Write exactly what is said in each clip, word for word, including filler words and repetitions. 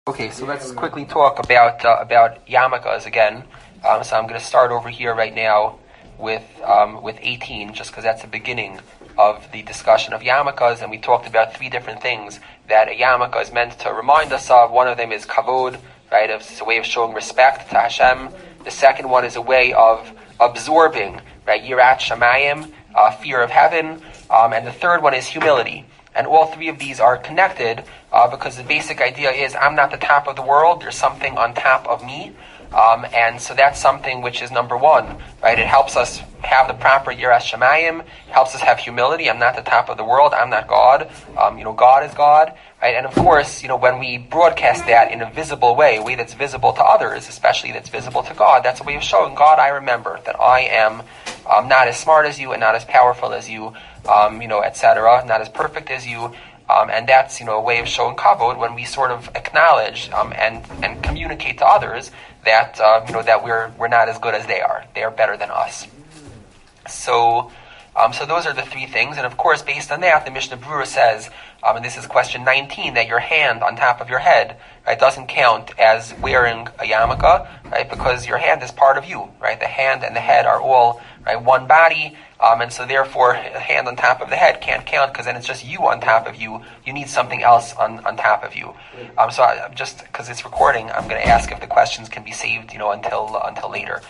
Okay, so let's quickly talk about uh, about yarmulkes again. Um, so I'm going to start over here right now with um, with eighteen, just because that's the beginning of the discussion of yarmulkes, and we talked about three different things that a yarmulke is meant to remind us of. One of them is kavod, right? It's a way of showing respect to Hashem. The second one is a way of absorbing, right? Yirat shamayim, uh, fear of heaven, um, and the third one is humility. And all three of these are connected uh, because the basic idea is I'm not the top of the world, there's something on top of me. Um, and so that's something which is number one, right? It helps us have the proper Yiras Shamayim, helps us have humility. I'm not the top of the world, I'm not God. Um, you know, God is God, right? And of course, you know, when we broadcast that in a visible way, a way that's visible to others, especially that's visible to God, that's a way of showing God, I remember that I am um, not as smart as you and not as powerful as you, um, you know, et cetera, not as perfect as you. Um, and that's, you know, a way of showing kavod when we sort of acknowledge um, and and communicate to others that uh, you know that we're we're not as good as they are. They are better than us. So, um, so those are the three things. And of course, based on that, the Mishnah Berurah says, um, and this is question nineteen, that your hand on top of your head, right, doesn't count as wearing a yarmulke, right, because your hand is part of you, right. The hand and the head are all right one body. Um, and so therefore, a hand on top of the head can't count because then it's just you on top of you. You need something else on, on top of you. Um, so I, just because it's recording, I'm going to ask if the questions can be saved, you know, until uh, until later.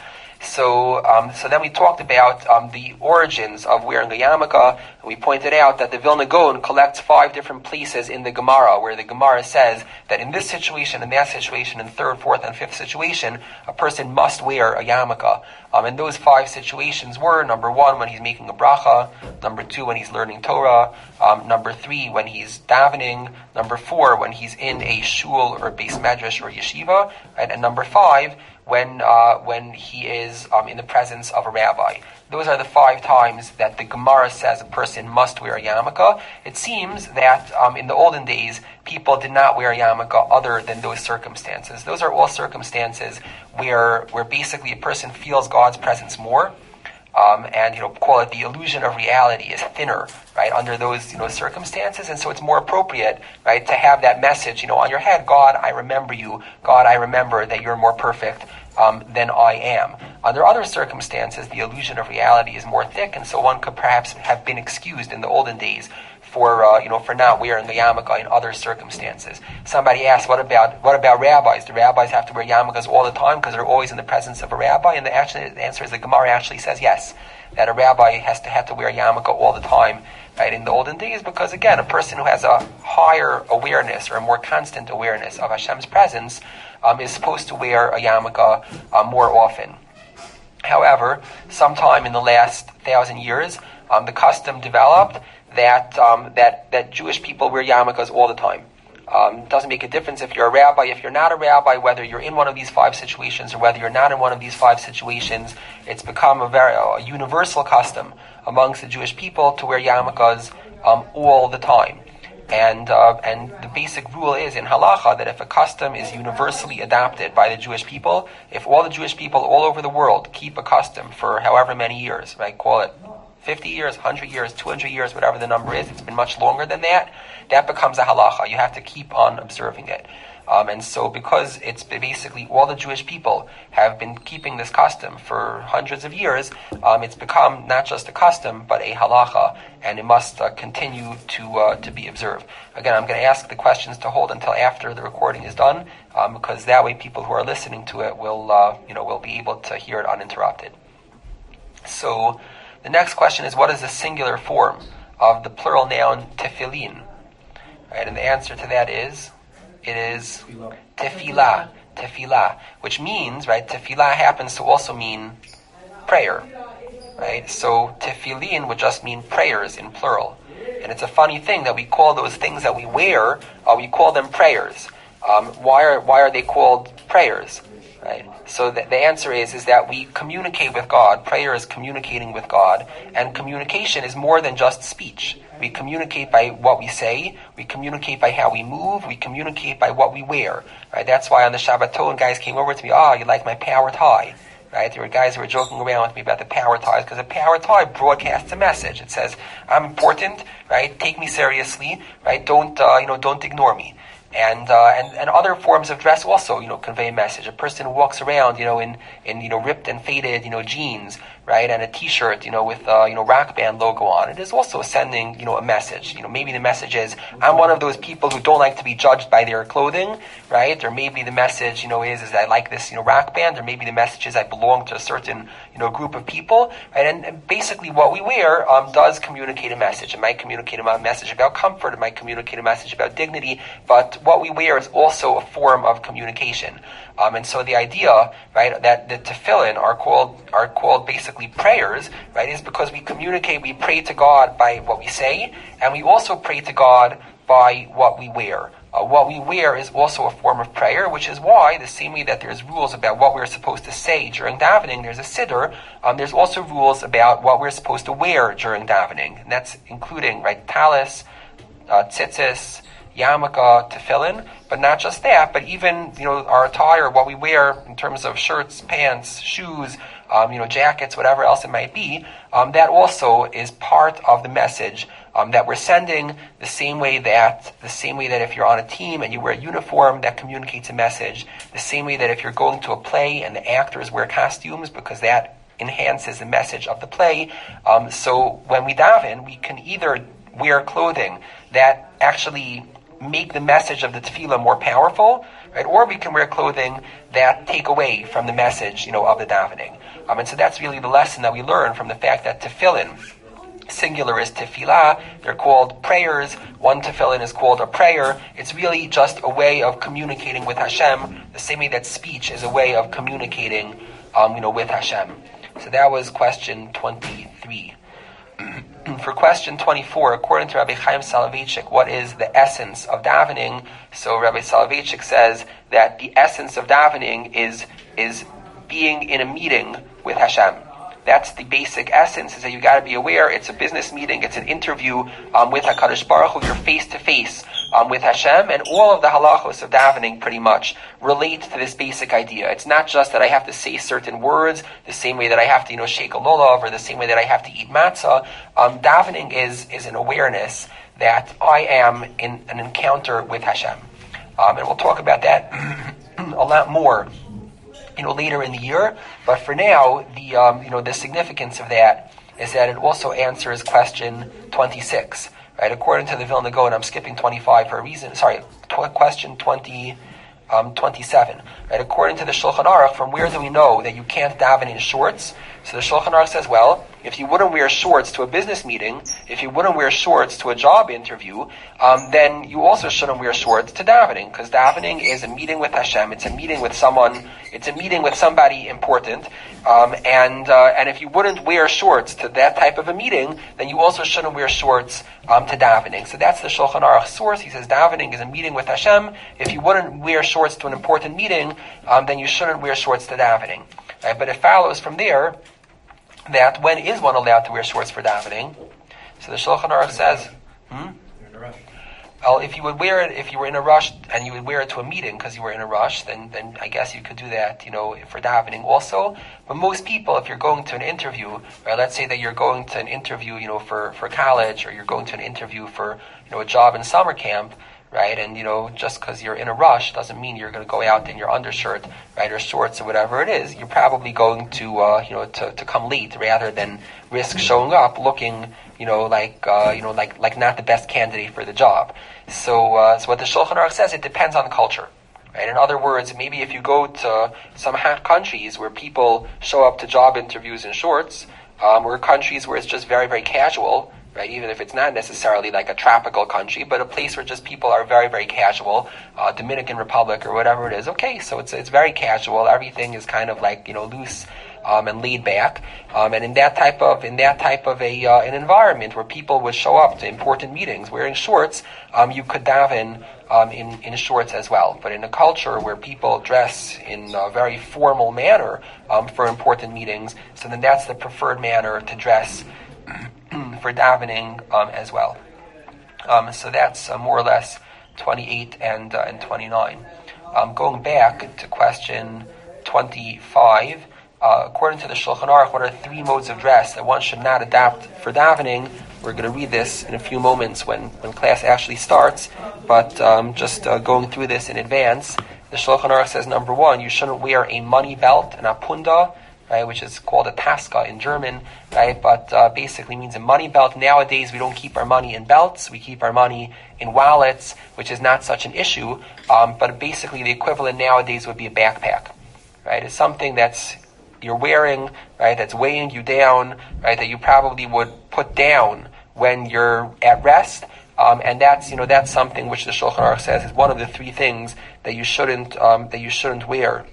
So, um, so then we talked about um, the origins of wearing the yarmulke, and we pointed out that the Vilna Gaon collects five different places in the Gemara, where the Gemara says that in this situation, in that situation, in third, fourth, and fifth situation, a person must wear a yarmulke. Um, and those five situations were, number one, when he's making a bracha, number two, when he's learning Torah, um, number three, when he's davening, number four, when he's in a shul or beis medrash or yeshiva, right? And number five, when uh, when he is um, in the presence of a rabbi. Those are the five times that the Gemara says a person must wear a yarmulke. It seems that um, in the olden days, people did not wear a yarmulke other than those circumstances. Those are all circumstances where where basically a person feels God's presence more. Um, and, you know, call it the illusion of reality is thinner, right, under those, you know, circumstances. And so it's more appropriate, right, to have that message, you know, on your head, God, I remember you. God, I remember that you're more perfect um, than I am. Under other circumstances, the illusion of reality is more thick, and so one could perhaps have been excused in the olden days for, uh, you know, for not wearing the yarmulke in other circumstances. Somebody asked, what about what about rabbis? Do rabbis have to wear yarmulkes all the time because they're always in the presence of a rabbi? And the, actually, the answer is the Gemara actually says yes, that a rabbi has to have to wear a yarmulke all the time, right, in the olden days, because again, a person who has a higher awareness or a more constant awareness of Hashem's presence um, is supposed to wear a yarmulke uh, more often. However, sometime in the last thousand years, um, the custom developed that um, that that Jewish people wear yarmulkes all the time. Um, doesn't make a difference if you're a rabbi, if you're not a rabbi, whether you're in one of these five situations or whether you're not in one of these five situations. It's become a very a universal custom amongst the Jewish people to wear yarmulkes um, all the time. And uh, and the basic rule is in halacha that if a custom is universally adopted by the Jewish people, if all the Jewish people all over the world keep a custom for however many years, right, call it fifty years, one hundred years, two hundred years, whatever the number is, it's been much longer than that, that becomes a halacha. You have to keep on observing it. Um, and so because it's basically all the Jewish people have been keeping this custom for hundreds of years, um, it's become not just a custom, but a halacha, and it must uh, continue to uh, to be observed. Again, I'm going to ask the questions to hold until after the recording is done, um, because that way people who are listening to it will, uh, you know, will be able to hear it uninterrupted. So, the next question is, what is the singular form of the plural noun tefillin? Right, and the answer to that is, it is tefillah, tefillah, which means, right, tefillah happens to also mean prayer, right? So tefillin would just mean prayers in plural. And it's a funny thing that we call those things that we wear, uh, we call them prayers. Um, why are why are they called prayers? Right. So the, the answer is is that we communicate with God. Prayer is communicating with God, and communication is more than just speech. We communicate by what we say. We communicate by how we move. We communicate by what we wear. Right. That's why on the Shabbaton, guys came over to me. Ah, oh, you like my power tie? Right. There were guys who were joking around with me about the power ties because a power tie broadcasts a message. It says, "I'm important. Right. Take me seriously. Right. Don't uh, you know? Don't ignore me." And, uh, and and other forms of dress also, you know, convey a message. A person who walks around, you know, in, in you know ripped and faded, you know, jeans, right, and a T-shirt, you know, with uh, you know rock band logo on it, is also sending, you know, a message. You know, maybe the message is, I'm one of those people who don't like to be judged by their clothing, right? Or maybe the message, you know, is is I like this, you know, rock band. Or maybe the message is I belong to a certain, you know, group of people, right? And, and basically, what we wear um, does communicate a message. It might communicate a message about comfort. It might communicate a message about dignity. But what we wear is also a form of communication. Um, and so the idea, right, that the tefillin are called are called basically prayers, right, is because we communicate, we pray to God by what we say, and we also pray to God by what we wear. Uh, what we wear is also a form of prayer, which is why, the same way that there's rules about what we're supposed to say during davening, there's a siddur, um, there's also rules about what we're supposed to wear during davening. And that's including, right, talis, uh, tzitzis, yarmulke, tefillin, but not just that, but even, you know, our attire, what we wear in terms of shirts, pants, shoes, um, you know, jackets, whatever else it might be, um, that also is part of the message um, that we're sending. The same way that the same way that if you're on a team and you wear a uniform, that communicates a message. The same way that if you're going to a play and the actors wear costumes, because that enhances the message of the play. Um, so when we daven, we can either wear clothing that actually make the message of the tefillah more powerful, right? Or we can wear clothing that take away from the message, you know, of the davening. Um, and so that's really the lesson that we learn from the fact that tefillin, singular is tefillah, they're called prayers. One tefillin is called a prayer. It's really just a way of communicating with Hashem, the same way that speech is a way of communicating, um, you know, with Hashem. So that was question twenty-three. For question twenty-four, according to Rabbi Chaim Soloveitchik, what is the essence of davening? So Rabbi Soloveitchik says that the essence of davening is is being in a meeting with Hashem. That's the basic essence, is that you got to be aware it's a business meeting, it's an interview um, with HaKadosh Baruch Hu, you're face to face um, with Hashem, and all of the halachos of davening pretty much relate to this basic idea. It's not just that I have to say certain words, the same way that I have to, you know, shake a lulav, or the same way that I have to eat matzah. Um, davening is is an awareness that I am in an encounter with Hashem. Um, and we'll talk about that a lot more, you know, later in the year. But for now, the um, you know the significance of that is that it also answers question twenty-six, right? According to the Vilna Gaon, I'm skipping twenty-five for a reason. Sorry, tw- question twenty, um, twenty-seven, right? According to the Shulchan Aruch, from where do we know that you can't daven in shorts? So the Shulchan Aruch says, well, if you wouldn't wear shorts to a business meeting, if you wouldn't wear shorts to a job interview, um, then you also shouldn't wear shorts to davening, because davening is a meeting with Hashem. It's a meeting with someone. It's a meeting with somebody important. Um, and uh, and if you wouldn't wear shorts to that type of a meeting, then you also shouldn't wear shorts um, to davening. So that's the Shulchan Aruch source. He says davening is a meeting with Hashem. If you wouldn't wear shorts to an important meeting, um, then you shouldn't wear shorts to davening. Right? But it follows from there that when is one allowed to wear shorts for davening? So the Shulchan Aruch says, hmm? Well, if you would wear it, if you were in a rush and you would wear it to a meeting because you were in a rush, then, then I guess you could do that, you know, for davening also. But most people, if you're going to an interview, or let's say that you're going to an interview, you know, for, for college, or you're going to an interview for, you know, a job in summer camp, right? And, you know, just because you're in a rush doesn't mean you're going to go out in your undershirt, right, or shorts or whatever it is. You're probably going to, uh, you know, to, to come late rather than risk showing up looking, you know, like, uh, you know, like, like not the best candidate for the job. So, uh, so what the Shulchan Aruch says, it depends on the culture, right? In other words, maybe if you go to some hot countries where people show up to job interviews in shorts, um, or countries where it's just very, very casual, right? Even if it's not necessarily like a tropical country, but a place where just people are very, very casual, uh, Dominican Republic or whatever it is. Okay, so it's it's very casual. Everything is kind of like, you know, loose um, and laid back. Um, and in that type of in that type of a uh, an environment where people would show up to important meetings wearing shorts, um, you could daven um, in in shorts as well. But in a culture where people dress in a very formal manner um, for important meetings, so then that's the preferred manner to dress for davening um, as well. Um, so that's uh, more or less twenty-eight and uh, and twenty-nine. Um, going back to question twenty-five, uh, according to the Shulchan Aruch, what are three modes of dress that one should not adopt for davening? We're going to read this in a few moments when, when class actually starts, but um, just uh, going through this in advance. The Shulchan Aruch says, number one, you shouldn't wear a money belt, an apunda, right, which is called a taska in German, right, but uh, basically means a money belt. Nowadays, we don't keep our money in belts, we keep our money in wallets, which is not such an issue, um, but basically the equivalent nowadays would be a backpack, right? It's something that's you're wearing, right, that's weighing you down, right, that you probably would put down when you're at rest, um, and that's, you know, that's something which the Shulchan Aruch says is one of the three things that you shouldn't, um, that you shouldn't wear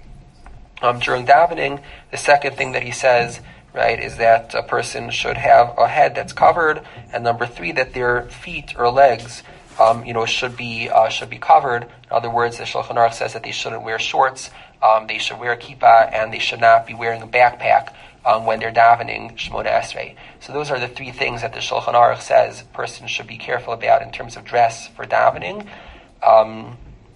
um, during davening. The second thing that he says, right, is that a person should have a head that's covered, and number three, that their feet or legs, um, you know, should be uh, should be covered. In other words, the Shulchan Aruch says that they shouldn't wear shorts, um, they should wear a kippah, and they should not be wearing a backpack Um, when they're davening Shemona Esrei. So those are the three things that the Shulchan Aruch says a person should be careful about in terms of dress for davening. Um,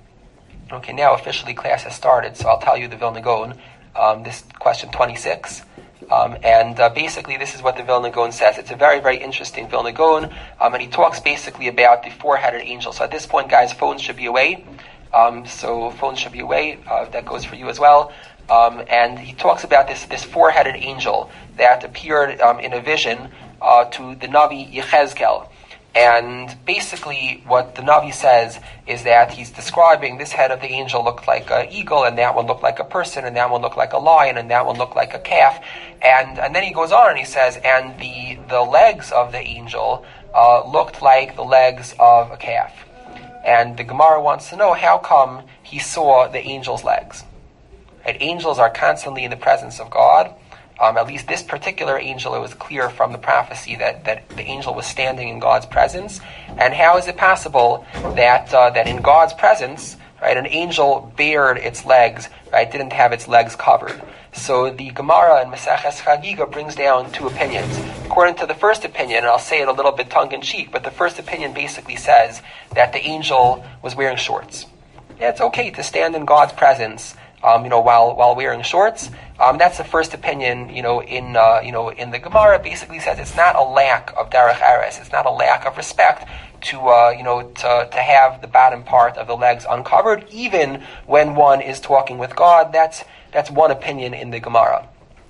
okay, now officially class has started, so I'll tell you the Vilna Gaon. Um, this question twenty-six. Um, and uh, basically this is what the Vilna Gaon says. It's a very, very interesting Vilna Gaon, um, and he talks basically about the four-headed angel. So at this point, guys, phones should be away. Um, so phones should be away. Uh, that goes for you as well. Um, and he talks about this this four-headed angel that appeared um, in a vision uh, to the Navi Yechezkel. And basically what the Navi says is that he's describing this head of the angel looked like an eagle, and that one looked like a person, and that one looked like a lion, and that one looked like a calf. And and then he goes on and he says, and the, the legs of the angel uh, looked like the legs of a calf. And the Gemara wants to know, how come he saw the angel's legs? Right? Angels are constantly in the presence of God. Um, at least this particular angel, it was clear from the prophecy that, that the angel was standing in God's presence. And how is it possible that uh, that in God's presence, right, an angel bared its legs, right, didn't have its legs covered? So the Gemara in Maseches Chagiga brings down two opinions. According to the first opinion, and I'll say it a little bit tongue-in-cheek, but the first opinion basically says that the angel was wearing shorts. Yeah, it's okay to stand in God's presence, Um, you know, while while wearing shorts. Um, that's the first opinion. You know, in uh, you know in the Gemara, basically says it's not a lack of derech eres. It's not a lack of respect to uh, you know to to have the bottom part of the legs uncovered, even when one is talking with God. That's that's one opinion in the Gemara.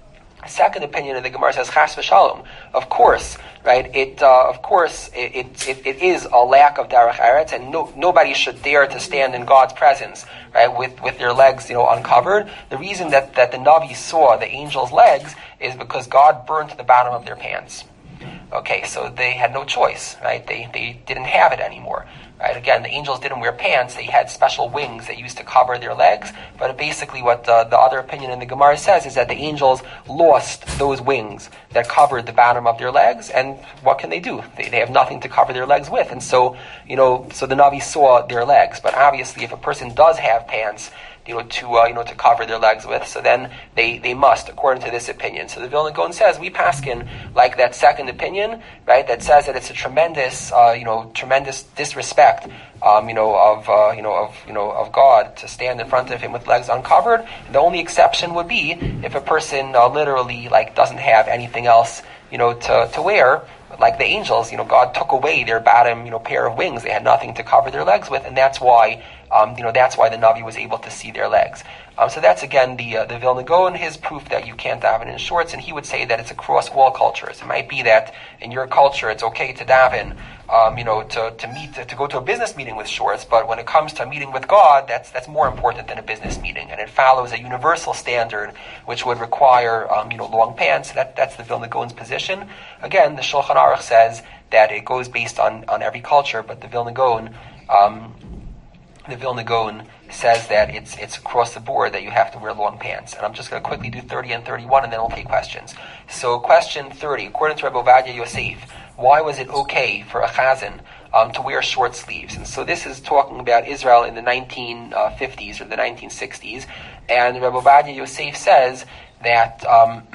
Second opinion in the Gemara says chas v'shalom. Of course, right? It uh, of course it, it it is a lack of derech eretz, and no, nobody should dare to stand in God's presence, right, with with their legs, you know, uncovered. The reason that that the Navi saw the angel's legs is because God burnt the bottom of their pants. Okay, so they had no choice, right? They they didn't have it anymore. Right? Again, the angels didn't wear pants. They had special wings that used to cover their legs. But basically what the, the other opinion in the Gemara says is that the angels lost those wings that covered the bottom of their legs. And what can they do? They, they have nothing to cover their legs with. And so, you know, so the Navi saw their legs. But obviously if a person does have pants, you know, to uh, you know to cover their legs with, so then they, they must, according to this opinion. So the Vilna Gaon says we paskin like that second opinion, right? That says that it's a tremendous, uh, you know, tremendous disrespect, um, you know, of uh, you know of you know of God to stand in front of Him with legs uncovered. The only exception would be if a person uh, literally like doesn't have anything else, you know, to to wear. Like the angels, you know, God took away their bottom, you know, pair of wings. They had nothing to cover their legs with, and that's why, um, you know, that's why the Navi was able to see their legs. Um, so that's again the uh, the Vilna Gaon, his proof that you can't daven in shorts, and he would say that it's across all cultures. It might be that in your culture it's okay to daven, um, you know, to to meet to, to go to a business meeting with shorts, but when it comes to meeting with God, that's that's more important than a business meeting, and it follows a universal standard which would require, um, you know, long pants. That that's the Vilna Gaon's position. Again, the Shulchan Aruch says that it goes based on, on every culture, but the Vilna Gaon, um, the Vilna Gaon says that it's it's across the board that you have to wear long pants. And I'm just going to quickly do thirty and thirty-one, and then we'll take questions. So question thirty, according to Rebbe Ovadia Yosef, why was it okay for a chazan um, to wear short sleeves? And so this is talking about Israel in the nineteen fifties or the nineteen sixties, and Rebbe Ovadia Yosef says that... Um,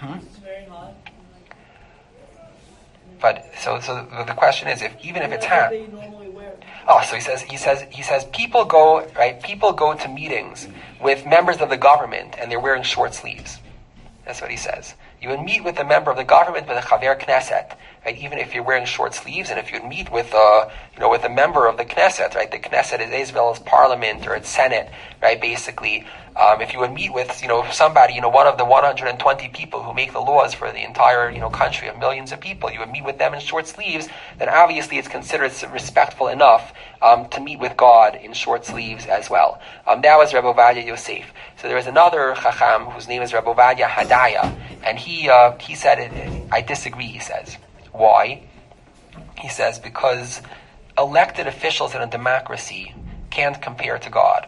But so, so the question is, if even if it's hot. Oh, so he says, he says, he says, people go right. People go to meetings with members of the government, and they're wearing short sleeves. That's what he says. You would meet with a member of the government, with a chaver knesset, right? Even if you're wearing short sleeves, and if you'd meet with a, you know, with a member of the knesset, right? The knesset is Israel's parliament or its senate, right? Basically, um, if you would meet with, you know, somebody, you know, one of the one hundred twenty people who make the laws for the entire, you know, country of millions of people, you would meet with them in short sleeves, then obviously it's considered respectful enough um, to meet with God in short sleeves as well. Um, that was Rebbe Ovadia Yosef. So there was another Chacham whose name is Rebbe Ovadia Hadaya, and he uh, he said, it, I disagree, he says. Why? He says, because elected officials in a democracy can't compare to God.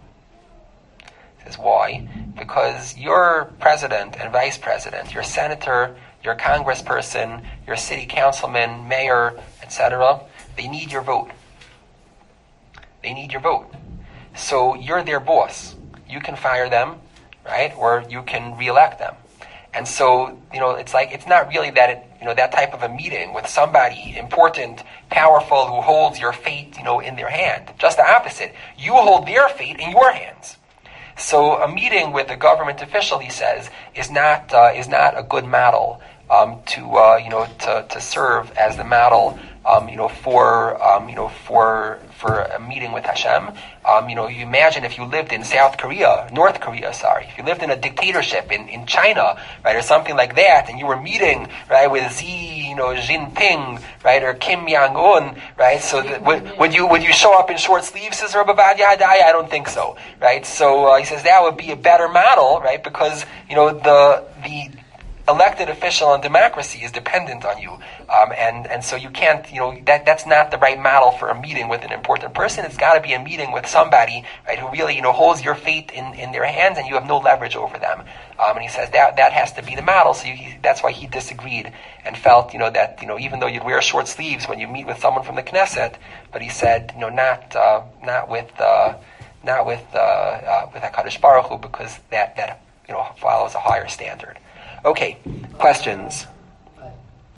He says, why? Because your president and vice president, your senator, your congressperson, your city councilman, mayor, et cetera, they need your vote. They need your vote. So you're their boss. You can fire them, right? Or you can re-elect them. And so, you know, it's like, it's not really that, it, you know, that type of a meeting with somebody important, powerful, who holds your fate, you know, in their hand. Just the opposite. You hold their fate in your hands. So a meeting with a government official, he says, is not, uh, is not a good model, um, to, uh, you know, to, to serve as the model, um, you know, for, um, you know, for, for a meeting with Hashem. Um, you know, you imagine if you lived in South Korea, North Korea, sorry, if you lived in a dictatorship in, in China, right, or something like that, and you were meeting, right, with Xi, you know, Jinping, right, or Kim Jong-un, right, so that, would, would you would you show up in short sleeves, says Rebbe Ovadia Hadaya? I don't think so, right? So uh, he says that would be a better model, right, because, you know, the the elected official in democracy is dependent on you, um, and and so you can't, you know, that that's not the right model for a meeting with an important person. It's got to be a meeting with somebody, right, who really, you know, holds your fate in, in their hands, and you have no leverage over them. Um, and he says that that has to be the model. So you, that's why he disagreed and felt, you know, that, you know, even though you'd wear short sleeves when you meet with someone from the Knesset, but he said, you know, not uh, not with uh, not with uh, uh, with HaKadosh Baruch Hu, because that that you know follows a higher standard. Okay, questions?